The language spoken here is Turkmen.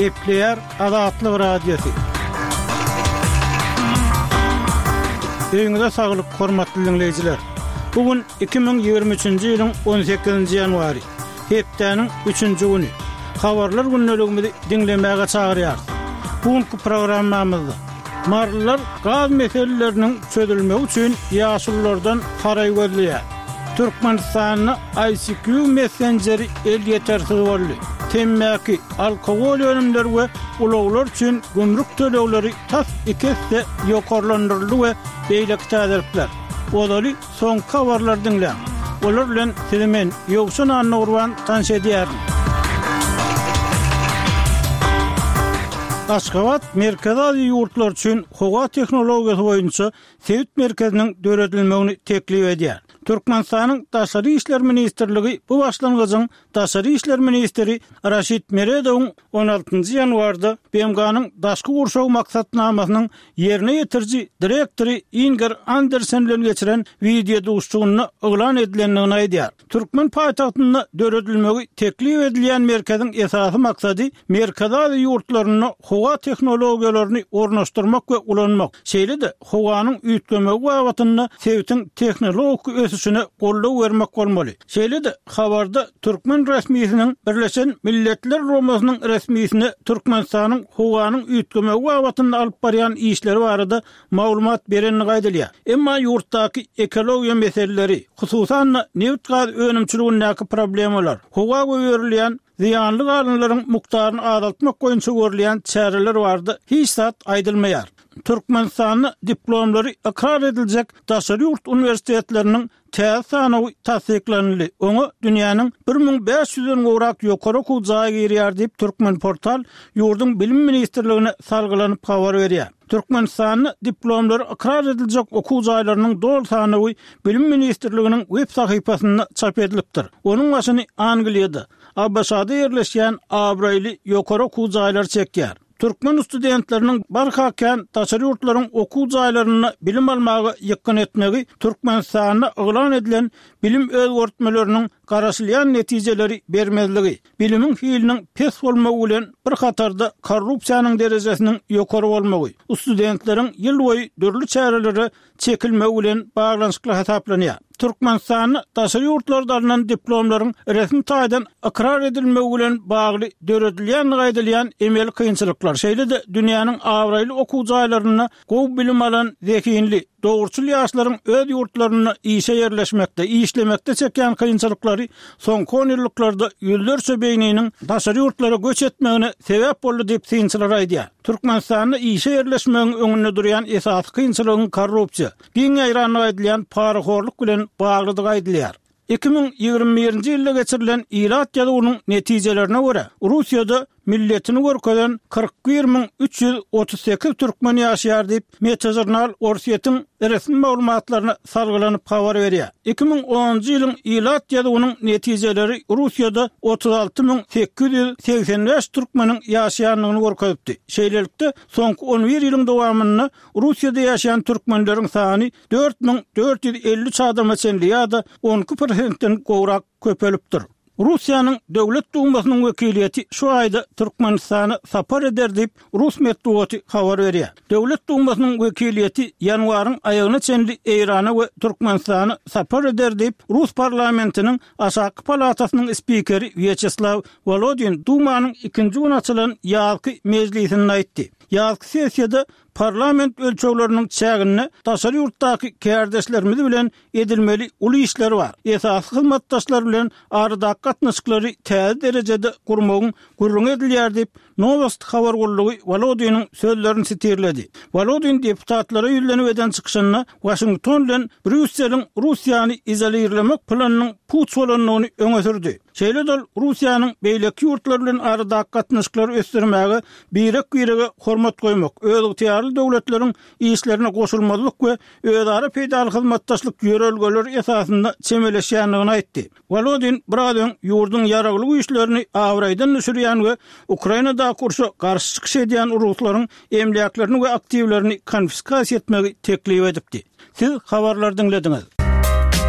Kepler Azatlyk Radiosu. Öňüňizde saglyk, hormatly dinleýijiler. Bugün 2023-nji ýylyň 18-nji ýanwary. Hepdeniň 3-nji güni. Habarlar günneligimizi dinlemäge çagyrýar. Bugünkü programmamyzda marlylar gaz meseleleriniň çözülmegi üçin ýaşullardan haray gözleýär. Türkmenistanyň ICQ Messengeri el ýetersiz boldy. Temmäki, alkogol önümleri we ulaglar üçin gümrük tölegleri tas ikisi ýokarlandyryldy we beýleki täziripler. Olaly soň habarlar dinleň. Olar bilen sizimen ýoksun anurwan tanşedýär. Aşgabat merkezi ýurtlar üçin howa tehnologiýasy boýunça Sewit merkeziniň döredilmegini teklip edýär. Türkmenistanyň Daşary işler ministrligi bu başlangyjyň Daşary işler ministri Raşid Meredowyň 16-njy ýanwarda BMG-nyň daşky gurşaw maksatnamasynyň ýerine ýetirji direktori Inger Andersen bilen geçiren video duşçugyny oglan edilendigini aýdýar. Türkmen paýtagtynda döredilmegi teklip edilýän merkeziň esasy maksady merkezi ýurtlaryny howa tehnologiýalaryny ornaşdyrmak we ulanmak. Şeýle-de howanyň üýtgemegi wagytyny Sewitiň tehnologik ösüşine gollaw bermek bolmaly. Şeýle-de habarda Türkmen resmiýetiniň Birleşen Milletler Romasynyň resmiýetine Türkmenistanyň howanyň üýtgemegi wagytyny alyp barýan işleri barada maglumat berenini gaýdylýar. Emma ýurtdaky ekologiýa meseleleri, hususan neft gaz önümçiligindäki problemler, howa berilýän ziyanly galynlaryň mukdaryny azaltmak boýunça görülýän çäreler bardy. Hiç zat aýdylmaýar. Türkmenistanyň diplomlary ikrar ediljek Daşary ýurt universitetleriniň täze sanawy tasdiklandy. Oňa dünýäniň 1500-den gowrak ýokary okuw jagy girýär diýip Türkmen portal ýurdun bilim ministrligine salgylanyp habar berýär. Türkmenistanyň diplomlary ikrar ediljek okuw jaýlarynyň dol sanawy bilim ministrliginiň web sahypasynda çap edilipdir. Onuň başyny Angliýada, Abşada ýerleşýän Abraýly ýokary okuw jaýlary çekýär. Türkmen studentleriniň barhakan Daşary ýurtlaryň okuw jaýlaryny bilim almagy ýykyn etmegi Türkmenistanyň oglan edilen bilim özgörtmeleriniň garaşylýan netijeleri bermezligi, bilimiň hiliniň pes bolmagy bilen bir hatarda korrupsiýanyň derejesiniň ýokary bolmagy, studentleriň ýyl boýy dörli çäreleri çekilmegi bilen baglanşykly hesaplanýar. Türkmenistanyň Daşary ýurtlaryndan diplomlaryň resmi taýdan ikrar edilmegi bilen bagly döredilýän gaýdylýan emel kynçylyklar. Şeýle-de dünýäniň awraýly okuw jaýlaryna gowy bilim alan zekinli, dogurçul ýaşlaryň öz ýurtlaryna işe ýerleşmekde, işlemekde çekýän kynçylyklary soňky 10 ýyllarda ýüllerçe beýniniň Daşary ýurtlara göç etmegine sebäp boldy diýip synçylar aýdýar. Türkmenistanyň işe ýerleşmegiň öňünde durýan esas kynçylygyň korrupsiýa, giň aýranyny aýdylýan paraxorluk bilen baglydygy aýdylýar. 2021-nji ýylda geçirilen irat ýalygynyň netijelerine görä, Russiýada milletini görkezän 41.338 türkmen ýaşaýar diýip Meta-Journal Orsiýetiň resmi maglumatlaryna salgylanyp habar berýär. 2010-njy ýylyň ilat ýalygynyň netijeleri Russiýada 36.885 türkmeniň ýaşaýanlygyny görkezipdi. Şeýlelikde soňky 11 ýylyň dowamynda Russiýada ýaşaýan türkmenleriň sany 4453 adama çenli ýa-da 12%-den gowrak köpelipdir. Russiýanyň döwlet dumasynyň wekiliýeti şu aýda Türkmenistany sapar eder diýip Rus medeniýeti habar berýär. Döwlet dumasynyň wekiliýeti ýanwaryň aýagyna çenli Eýrana we Türkmenistany sapar eder diýip Rus parlamentiniň aşaky palatasynyň spikeri Vyacheslav Volodin dumanyň 2-nji gün açylan ýalky mejlisinde aýtdy. Ýalky sessiýada parlament ölçegleriniň çägini Daşary ýurtdaky kärdeşlerimiz bilen edilmeli uly işler bar. Esasy hyzmatdaşlar bilen arada gatnaşyklary täze derejede gurmagyň gurrun edilýär diýip Novost habar gollugy Volodinin sözlerini sitirledi. Volodin deputatlara ýüzlenip eden çykyşyna Washington bilen Brüsseliň Russiýany izolirlemek planynyň puç bolanlygyny öňe sürdi. Şeýle-de Russiýanyň beýleki ýurtlar bilen arada gatnaşyklary ösdürmäge birek-birege hormat goýmak, öz ýarly döwletleriň işlerine goşulmalyk we özara peýdaly hyzmatdaşlyk ýörelgeleri esasynda çemeleşýändigini aýtdy. Volodin buradan ýurdun ýaraglyk işlerini awraýdan düşürýän we Ukrainada kurşa garşy çykyş edýän uruslaryň emlaklerini we aktivlerini konfiskasiýa etmegi teklip edipdi. Siz habarlar dinlediňiz.